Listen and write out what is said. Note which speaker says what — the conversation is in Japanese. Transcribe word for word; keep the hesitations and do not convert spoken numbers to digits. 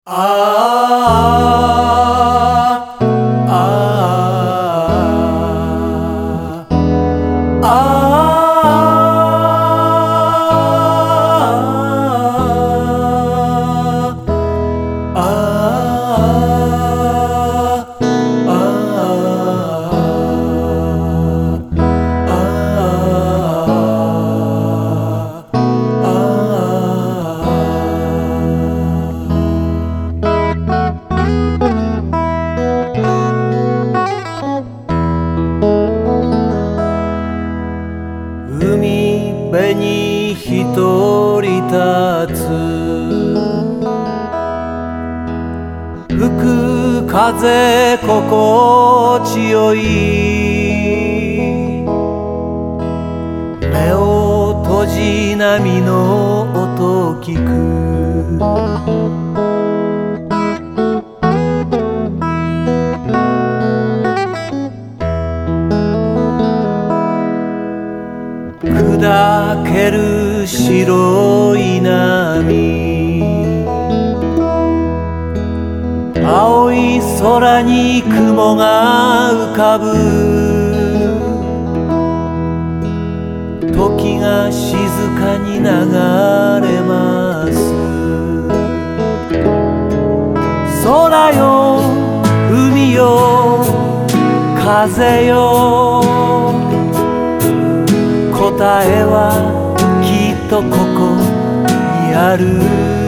Speaker 1: ああああああ海辺に一人立つ吹く風心地よい目を閉じ波の音聞く砕ける白い波青い空に雲が浮かぶ時が静かに流れます空よ海よ風よ答えはきっとここにある